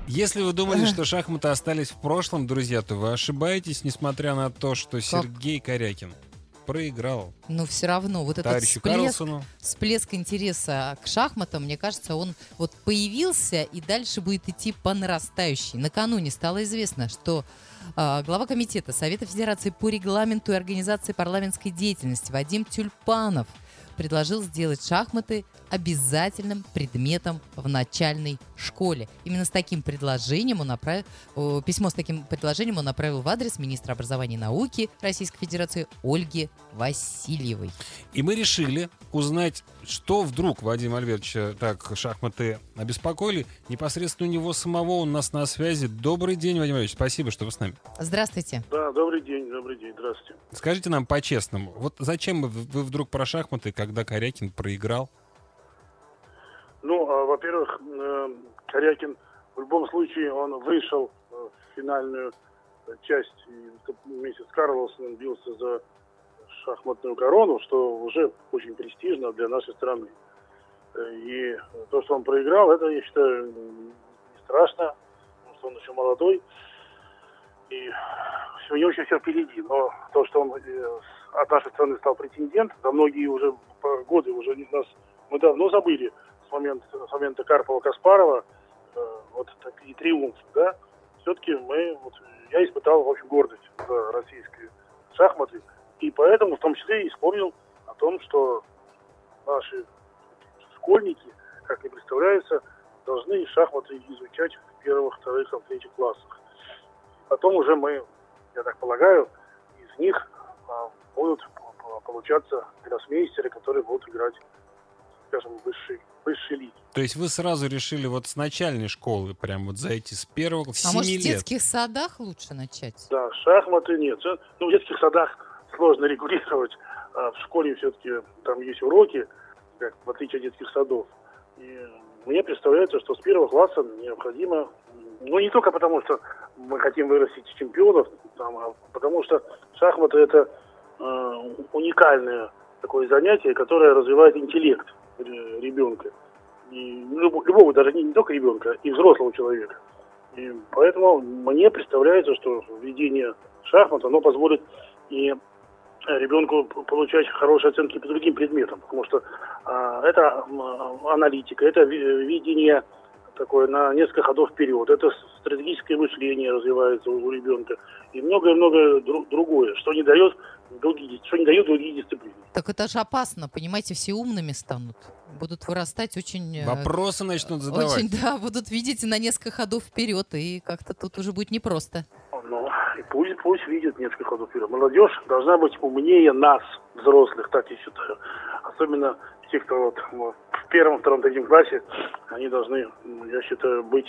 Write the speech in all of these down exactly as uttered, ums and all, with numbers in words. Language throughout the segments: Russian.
Если вы думали, что шахматы остались в прошлом, друзья, то вы ошибаетесь, несмотря на то, что Сергей Корякин проиграл. Но все равно вот этот всплеск, всплеск интереса к шахматам, мне кажется, он вот появился и дальше будет идти по нарастающей. Накануне стало известно, что э, глава комитета Совета Федерации по регламенту и организации парламентской деятельности Вадим Тюльпанов предложил сделать шахматы обязательным предметом в начальной школе. Именно с таким предложением он направил, письмо с таким предложением он направил в адрес министра образования и науки Российской Федерации Ольги Васильевой. И мы решили узнать, что вдруг Вадима Альбертовича так шахматы обеспокоили. Непосредственно у него самого, он у нас на связи. Добрый день, Вадим Альбертович, спасибо, что вы с нами. Здравствуйте. Да, добрый день, добрый день, здравствуйте. Скажите нам по-честному, вот зачем вы, вы вдруг про шахматы, когда Корякин проиграл? Ну, а, во-первых, э, Корякин в любом случае, он вышел в финальную часть, и вместе с Карлосом бился за шахматную корону, что уже очень престижно для нашей страны. И то, что он проиграл, это, я считаю, не страшно, потому что он еще молодой, и у него еще все впереди. Но то, что он от нашей страны стал претендент, да многие уже годы уже нас, мы давно забыли с момента, с момента Карпова-Каспарова, э, вот такие триумфы, да, все-таки мы, вот, я испытал, в общем, гордость за российские шахматы, и поэтому в том числе и вспомнил о том, что наши школьники, как и представляется, должны шахматы изучать в первых, вторых, третьих классах. Потом уже мы, я так полагаю, из них а, будут получаться гроссмейстеры, которые будут играть, скажем, в высшей, высшей лиге. То есть вы сразу решили вот с начальной школы прям вот зайти с первого, с семи лет? А может, в детских садах лучше начать? Да, шахматы нет. Ну, в детских садах сложно регулировать. А в школе все-таки там есть уроки, как, в отличие от детских садов. И мне представляется, что с первого класса необходимо, ну, не только потому, что мы хотим вырастить чемпионов, там, а потому что шахматы — это э, уникальное такое занятие, которое развивает интеллект ребенка. И любого, любого, даже не, не только ребенка, и взрослого человека. И поэтому мне представляется, что введение шахмат, оно позволит и ребенку получать хорошие оценки по другим предметам, потому что а, это а, аналитика, это видение такое на несколько ходов вперед, это стратегическое мышление развивается у, у ребенка и многое-многое дру, другое, что не дает другие, что не дает другие дисциплины. Так это же опасно, понимаете, все умными станут, будут вырастать очень... Вопросы начнут задавать. Очень, да, будут видеть на несколько ходов вперед, и как-то тут уже будет непросто. Ну, и пусть, пусть видят несколько ходов вперед. Молодежь должна быть умнее нас, взрослых, так я считаю. Особенно те, кто вот, вот, в первом, втором, третьем классе, они должны, я считаю, быть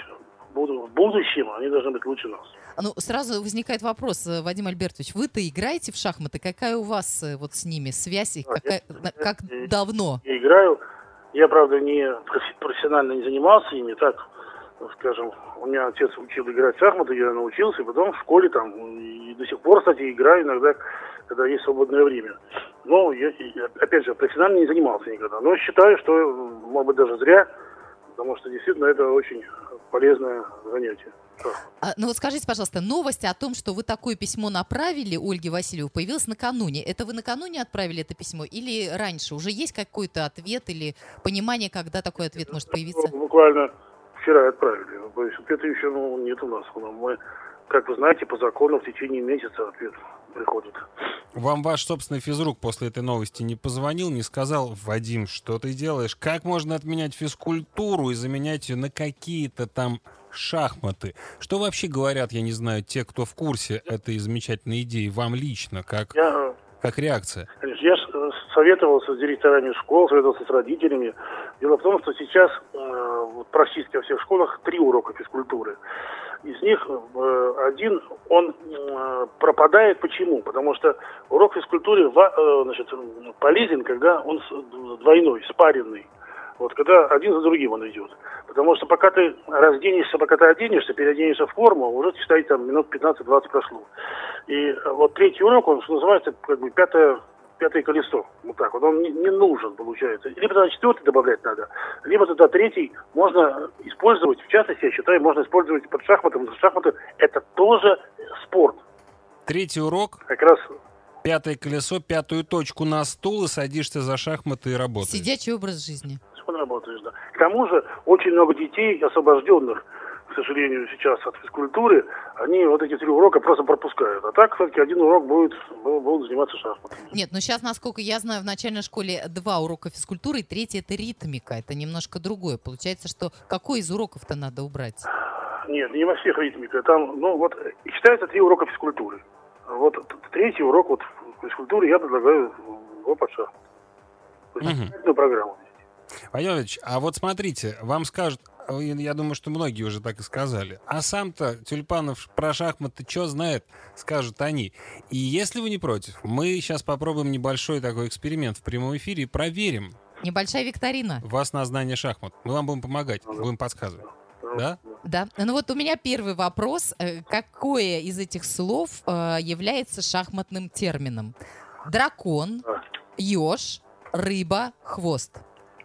в будущем, они должны быть лучше нас. Ну, сразу возникает вопрос, Вадим Альбертович, вы-то играете в шахматы? Какая у вас вот с ними связь и какая, я, как я, давно? Я играю. Я, правда, не профессионально не занимался ими, так, скажем, у меня отец учил играть в шахматы, я научился, и потом в школе там, и до сих пор, кстати, играю иногда, когда есть свободное время. Но, я, я, опять же, профессионально не занимался никогда. Но считаю, что, может быть, даже зря, потому что действительно это очень полезное занятие. А, ну вот скажите, пожалуйста, новость о том, что вы такое письмо направили Ольге Васильевой, появилась накануне. Это вы накануне отправили это письмо или раньше? Уже есть какой-то ответ или понимание, когда такой ответ может появиться? Буквально вчера отправили. То есть ответа еще ну, нет у нас. Мы, как вы знаете, по закону в течение месяца ответ приходит. Вам ваш собственный физрук после этой новости не позвонил, не сказал: Вадим, что ты делаешь? Как можно отменять физкультуру и заменять ее на какие-то там шахматы? Что вообще говорят, я не знаю, те, кто в курсе этой замечательной идеи, вам лично, как, я, как реакция? Конечно, я советовался с директорами школ, советовался с родителями. Дело в том, что сейчас э, практически во всех школах три урока физкультуры. Из них э, один, он э, пропадает. Почему? Потому что урок физкультуры э, значит, полезен, когда он двойной, спаренный. Вот, когда один за другим он идет. Потому что пока ты разденешься, пока ты оденешься, переоденешься в форму, уже, считай, там минут пятнадцать-двадцать прошло. И вот третий урок, он, что называется, как бы пятое, пятое колесо. Вот так вот. Он не, не нужен, получается. Либо тогда четвертый добавлять надо, либо тогда третий можно использовать, в частности, я считаю, можно использовать под шахматом, потому что шахматы это тоже спорт. Третий урок. Как раз пятое колесо, пятую точку на стул и садишься за шахматы и работаешь. Сидячий образ жизни. Работаешь, да. К тому же очень много детей, освобожденных, к сожалению, сейчас от физкультуры, они вот эти три урока просто пропускают. А так, все-таки один урок будет, будут заниматься шахматами. Нет, ну сейчас, насколько я знаю, в начальной школе два урока физкультуры, и третий — это ритмика. Это немножко другое. Получается, что какой из уроков-то надо убрать? Нет, не во всех ритмика. Там, ну вот, считается три урока физкультуры. Вот третий урок вот физкультуры я предлагаю его под шахматы. То есть угу. программу. Владимир Владимирович, а вот смотрите, вам скажут, я думаю, что многие уже так и сказали, а сам-то Тюльпанов про шахматы что знает, скажут они. И если вы не против, мы сейчас попробуем небольшой такой эксперимент в прямом эфире и проверим. Небольшая викторина. Вас на знание шахмат. Мы вам будем помогать, будем подсказывать. Да? Да. Ну вот у меня первый вопрос. Какое из этих слов является шахматным термином? Дракон, еж, рыба, хвост.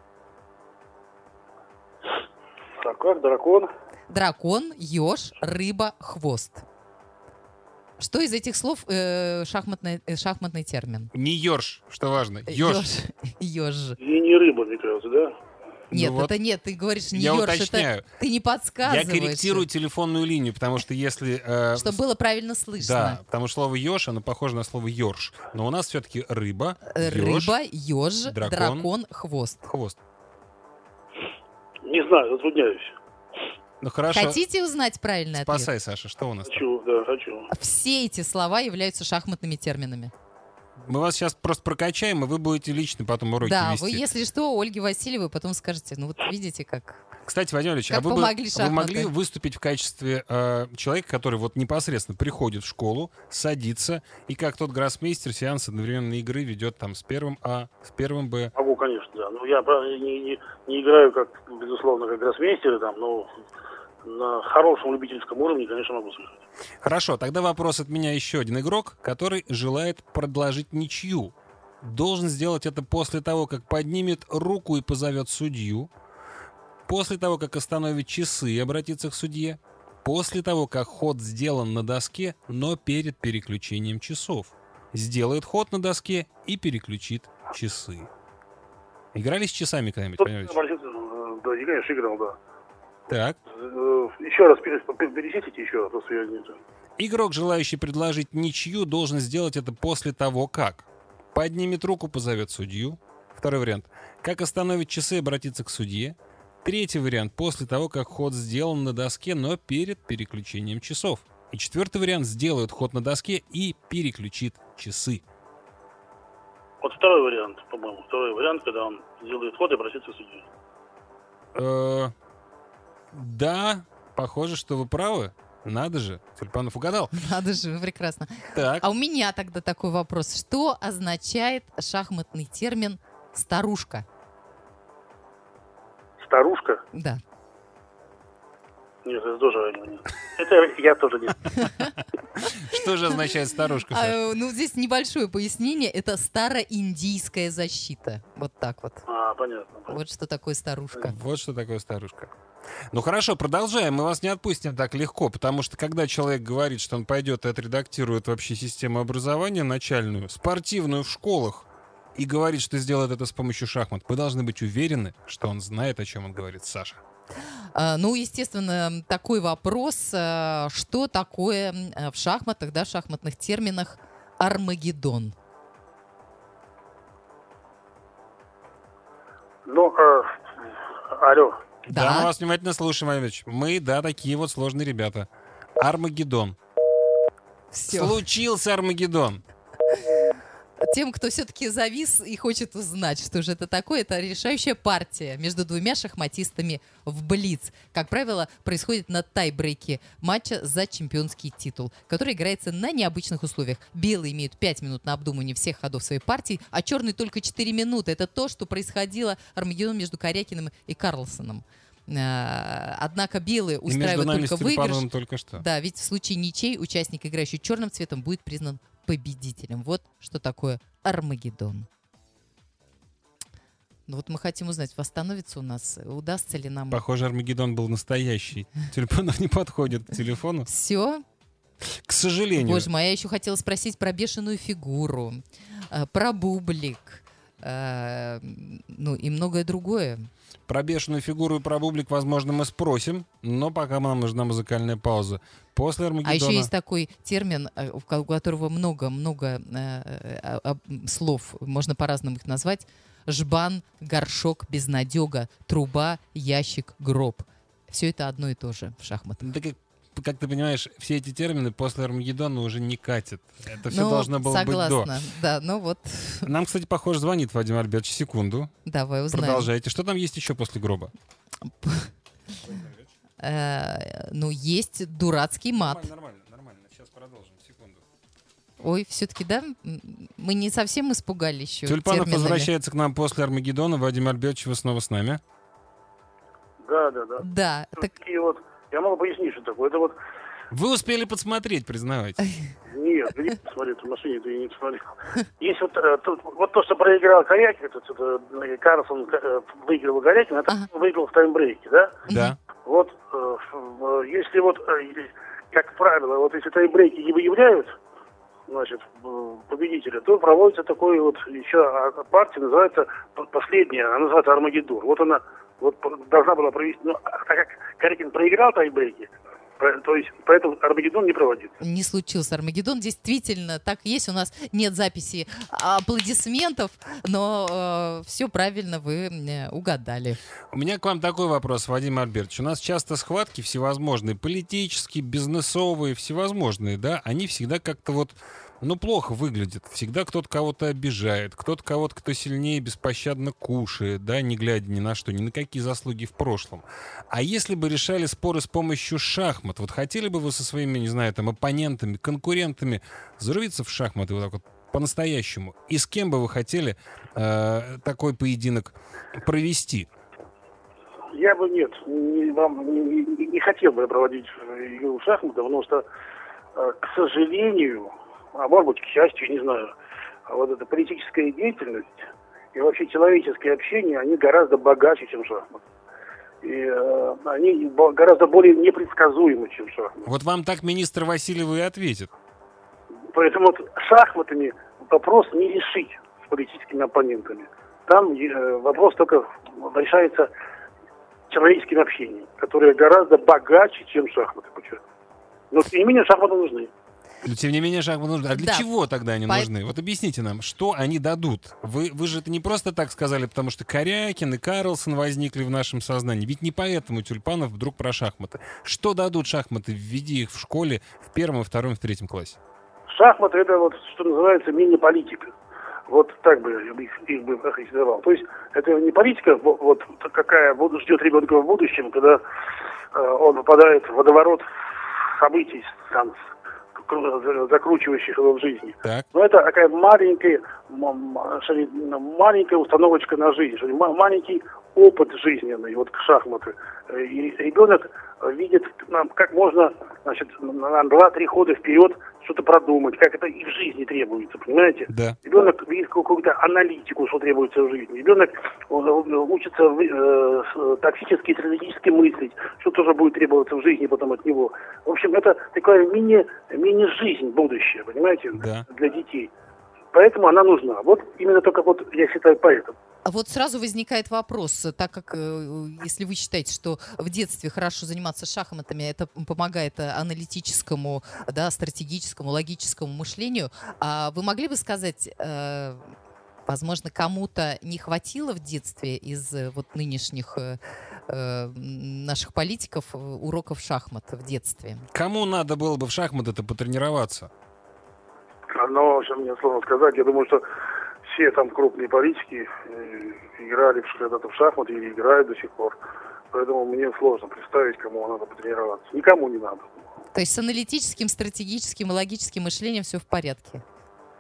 Так, как дракон? Дракон, еж, рыба, хвост. Что из этих слов э, шахматный, э, шахматный термин? Не еж, что важно. Еж. Еж. И не рыба, мне кажется, да? Нет, ну это вот нет, ты говоришь не я еж, уточняю. Это ты не подсказываешь. Я корректирую телефонную линию, потому что если... Э, Чтобы было правильно слышно. Да, потому что слово еж, оно похоже на слово ёрш. Но у нас все-таки рыба, еж, рыба, еж, дракон, дракон, хвост. Хвост. Не знаю, затрудняюсь. Ну хорошо. Хотите узнать правильный ответ? Спасай, Саша, что у нас Хочу, там? да, хочу. Все эти слова являются шахматными терминами. Мы вас сейчас просто прокачаем, и вы будете лично потом уроки да, вести. Да, вы, если что, Ольге Васильевой потом скажете, ну вот видите, как... Кстати, Владимир Ильич, а вы, бы, вы могли выступить в качестве э, человека, который вот непосредственно приходит в школу, садится, и как тот гроссмейстер сеанс одновременной игры ведет там с первым А, с первым Б? Могу, конечно, да. Ну, я, правда, не, не, не играю, как, безусловно, как гроссмейстер, там, но на хорошем любительском уровне, конечно, могу слышать. Хорошо, тогда вопрос от меня еще один игрок, который желает предложить ничью. Должен сделать это после того, как поднимет руку и позовет судью, после того, как остановит часы и обратится к судье, после того, как ход сделан на доске, но перед переключением часов. Сделает ход на доске и переключит часы. Играли с часами когда-нибудь, понимаете? Да, я, конечно, играл, да. Так. Еще раз пересидите, еще раз, просто я не... Игрок, желающий предложить ничью, должен сделать это после того, как поднимет руку, позовет судью. Второй вариант. Как остановит часы и обратиться к судье. Третий вариант. После того, как ход сделан на доске, но перед переключением часов. И четвертый вариант. Сделает ход на доске и переключит часы. Вот второй вариант, по-моему. Второй вариант, когда он сделает ход и обратится к судье. Э-э- да, похоже, что вы правы. Надо же, Тюльпанов угадал. Надо же, вы прекрасно. Так. А у меня тогда такой вопрос. Что означает шахматный термин «старушка»? Старушка? Да. Нет, это тоже нет. Это я тоже нет. Что же означает старушка? А, ну, здесь небольшое пояснение. Это староиндийская защита. Вот так вот. А, понятно. Вот что такое старушка. Вот что такое старушка. Ну хорошо, продолжаем. Мы вас не отпустим так легко, потому что когда человек говорит, что он пойдет и отредактирует вообще систему образования начальную, спортивную в школах, и говорит, что сделает это с помощью шахмат, вы должны быть уверены, что он знает, о чем он говорит, Саша. А, ну, естественно, такой вопрос, а, что такое а, в шахматах, да, в шахматных терминах Армагеддон? Ну, э, алло. Да. да, мы вас внимательно слушаем, Владимир Ильич. Мы, да, такие вот сложные ребята. Армагеддон. Все. Случился Армагеддон. Тем, кто все-таки завис и хочет узнать, что же это такое, это решающая партия между двумя шахматистами в блиц. Как правило, происходит на тайбрейке матча за чемпионский титул, который играется на необычных условиях. Белые имеют пять минут на обдумывание всех ходов своей партии, а черные только четыре минуты. Это то, что происходило Армагеддон между Корякиным и Карлсоном. Однако белые устраивают только выигрыш. Только что. Да, ведь в случае ничей участник, играющий черным цветом, будет признан победителем. Вот что такое Армагеддон. Ну вот мы хотим узнать, восстановится у нас, удастся ли нам... Похоже, Армагеддон был настоящий. Тюльпанов не подходит к телефону. Все? К сожалению. Боже мой, я еще хотела спросить про бешеную фигуру, про бублик, ну и многое другое. Про бешеную фигуру и про бублик, возможно, мы спросим, но пока нам нужна музыкальная пауза. После Армагеддона... А еще есть такой термин, у которого много-много э, э, слов, можно по-разному их назвать. Жбан, горшок, безнадега, труба, ящик, гроб. Все это одно и то же в шахматах. Да как, как ты понимаешь, все эти термины после Армагеддона уже не катят. Это все ну, должно было согласна. быть до. Да, ну вот. Нам, кстати, похоже, звонит Вадим Альбертович. Секунду. Давай узнаем. Продолжайте. Что там есть еще после гроба? Ну, есть дурацкий мат. Нормально, нормально. Сейчас продолжим. Секунду. Ой, все-таки, да? Мы не совсем испугали еще. Тюльпанов возвращается к нам после Армагеддона. Вадим Альбертович, вы снова с нами? Да, да, да. Да. Так... Вот, я могу пояснить, что такое. Это вот... Вы успели подсмотреть, признавайте. Нет, я не посмотрел, в машине ты не посмотрел. Есть вот, тут, вот то, что проиграл Корякин, это, это, Карлсон выиграл Корякин, это ага. выиграл в таймбрейке, да? Да. Вот, э, если вот, э, как правило, вот если таймбрейки не выявляют, значит, победителя, то проводится такой вот еще партия, называется последняя, она называется Армагеддон. Вот она вот должна была провести, но так как Корякин проиграл таймбрейки, то есть поэтому Армагеддон не проводит. Не случился Армагеддон. Действительно, так есть. У нас нет записи аплодисментов, но э, все правильно вы э, угадали. У меня к вам такой вопрос, Вадим Альбертович. У нас часто схватки всевозможные, политические, бизнесовые, всевозможные, да? Они всегда как-то вот, ну, плохо выглядят. Всегда кто-то кого-то обижает, кто-то кого-то, кто сильнее, беспощадно кушает, да, не глядя ни на что, ни на какие заслуги в прошлом. А если бы решали споры с помощью шахмат, вот хотели бы вы со своими, не знаю, там, оппонентами, конкурентами зарубиться в шахматы вот так вот по-настоящему? И с кем бы вы хотели э, такой поединок провести? Я бы нет, не, вам, не, не, не хотел бы проводить игру в шахматы, потому что, э, к сожалению, а может быть, к счастью, не знаю, а вот эта политическая деятельность и вообще человеческое общение, они гораздо богаче, чем шахматы. И э, они гораздо более непредсказуемы, чем шахматы. Вот вам так министр Васильев и ответит. Поэтому вот шахматами вопрос не решить с политическими оппонентами. Там э, вопрос только решается человеческим общением, которое гораздо богаче, чем шахматы. Но тем не менее шахматы нужны. Но, тем не менее, шахматы нужны. А для да. чего тогда они По... нужны? Вот объясните нам, что они дадут? Вы, вы же это не просто так сказали, потому что Корякин и Карлсон возникли в нашем сознании. Ведь не поэтому Тюльпанов вдруг про шахматы. Что дадут шахматы, введи их в школе в первом, втором, в третьем классе? Шахматы — это вот, что называется, мини-политика. Вот так бы их, их бы охарактеризовал. То есть это не политика, вот какая ждет ребенка в будущем, когда э, он попадает в водоворот событий, там, закручивающих его в жизни. Так. Но это такая маленькая, маленькая установочка на жизнь, маленький опыт жизненный, вот шахматы. И ребенок видит, как можно, значит, на два-три хода вперед что-то продумать, как это и в жизни требуется, понимаете? Да. Ребенок видит какую-то аналитику, что требуется в жизни. Ребенок учится э, тактически и стратегически мыслить, что тоже будет требоваться в жизни потом от него. В общем, это такая мини, мини-жизнь будущее, понимаете, да. для детей. Поэтому она нужна. Вот именно только вот, я считаю, поэтому. А вот сразу возникает вопрос, так как, если вы считаете, что в детстве хорошо заниматься шахматами, это помогает аналитическому, да, стратегическому, логическому мышлению, а вы могли бы сказать, э, возможно, кому-то не хватило в детстве из вот нынешних э, наших политиков уроков шахмат в детстве? Кому надо было бы в шахматы-то потренироваться? Ну, что мне сложно сказать, я думаю, что все там крупные политики э, играли когда-то в шахматы или играют до сих пор. Поэтому мне сложно представить, кому надо потренироваться. Никому не надо. То есть с аналитическим, стратегическим и логическим мышлением все в порядке?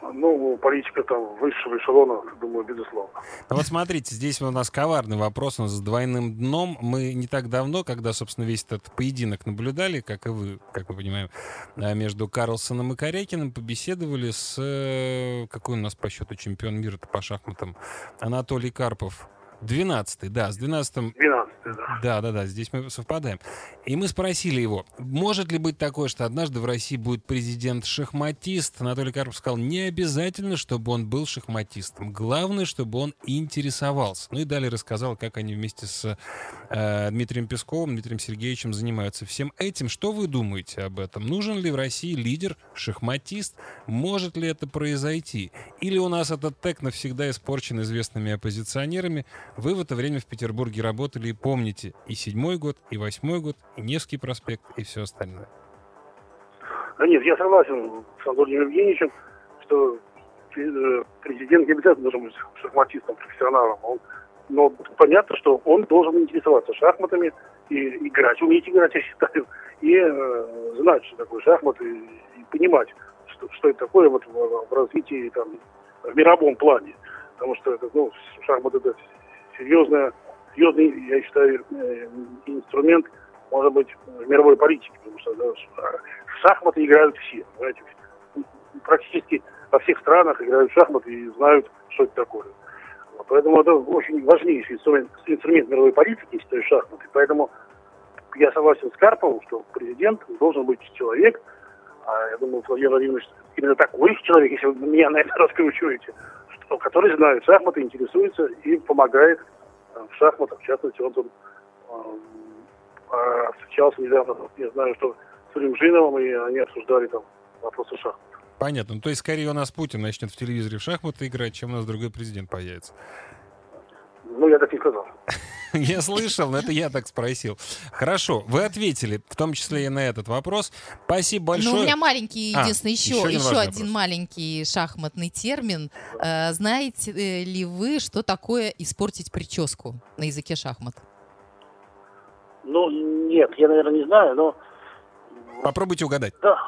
Ну, политика там высшего эшелона, думаю, безусловно. А вот смотрите, здесь у нас коварный вопрос, он с двойным дном. Мы не так давно, когда, собственно, весь этот поединок наблюдали, как и вы, как мы понимаем, между Карлсоном и Корякиным, побеседовали с... Какой у нас по счету чемпион мира-то по шахматам? Анатолий Карпов. двенадцатый, да, с двенадцатым... двенадцатый, да. Да, да, да, здесь мы совпадаем. И мы спросили его, может ли быть такое, что однажды в России будет президент-шахматист? Анатолий Карпов сказал, не обязательно, чтобы он был шахматистом. Главное, чтобы он интересовался. Ну и далее рассказал, как они вместе с э, Дмитрием Песковым, Дмитрием Сергеевичем занимаются всем этим. Что вы думаете об этом? Нужен ли в России лидер, шахматист? Может ли это произойти? Или у нас этот тег навсегда испорчен известными оппозиционерами? Вы в это время в Петербурге работали и помните и седьмой год, и восьмой год, и Невский проспект, и все остальное. Да нет, я согласен с Анатолием Евгеньевичем, что президент не обязательно должен быть шахматистом, профессионалом. Он, но понятно, что он должен интересоваться шахматами и играть, уметь играть, я считаю, и э, знать, что такое шахматы, и, и понимать, что, что это такое вот в, в развитии там, в мировом плане. Потому что это, ну, шахматы это серьезная, серьезный, я считаю, инструмент, может быть, в мировой политике, потому что да, шахматы играют все, знаете, практически во всех странах играют в шахматы и знают, что это такое. Вот, поэтому это очень важнейший инструмент, инструмент мировой политики, я считаю, шахматы. Поэтому я согласен с Карповым, что президент должен быть человек, а я думаю, Владимир Владимирович именно такой человек, если вы меня на это раскручиваете, что, который знает шахматы, интересуется и помогает в шахматах. В частности, он там э, встречался недавно, я знаю, что с Римжиновым, и они обсуждали там вопросы шахмат. Понятно. Ну, то есть, скорее у нас Путин начнет в телевизоре в шахматы играть, чем у нас другой президент появится. Ну, я так не сказал. Я слышал, но это я так спросил. Хорошо, вы ответили, в том числе и на этот вопрос. Спасибо большое. Ну, у меня маленький, единственное, а, еще, еще один, еще один вопрос. маленький шахматный термин. Э, знаете ли вы, что такое испортить прическу на языке шахмат? Ну, нет, я, наверное, не знаю, но... Попробуйте угадать. Да.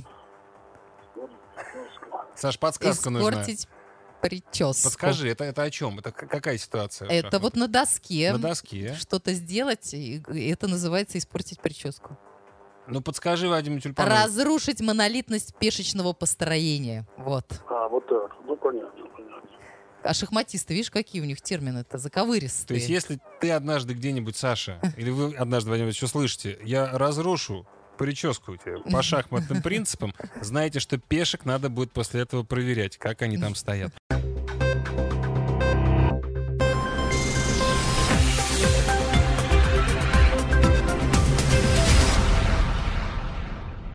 Саш, подсказка нужна. Испортить прическу. Подскажи, это, это о чем? Это какая ситуация? Это вот на доске. На доске. Что-то сделать, и это называется испортить прическу. Ну, подскажи, Вадим Тюльпанов. Разрушить монолитность пешечного построения. Вот. А, вот так. Ну, понятно, понятно. А шахматисты, видишь, какие у них термины-то заковыристые. То есть, если ты однажды где-нибудь, Саша, или вы однажды, Вадим, что слышите, я разрушу прическу у тебя по шахматным принципам, знаете, что пешек надо будет после этого проверять, как они там стоят.